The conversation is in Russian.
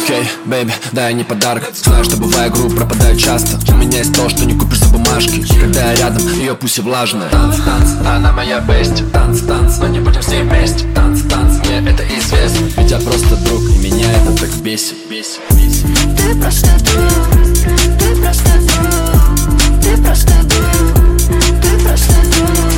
Окей, бэйби, дай не подарок. Знаю, что бывая грубо, пропадаю часто. У меня есть то, что не купишь за бумажки. Когда я рядом, ее пусть и влажная. Танц, танц, она моя бести. Танц, танц, но не будем с ней вместе. Танц, танц, мне это известно. Ведь я просто друг, и меня это так бесит. Ты просто друг, ты просто друг, ты просто друг, ты просто друг.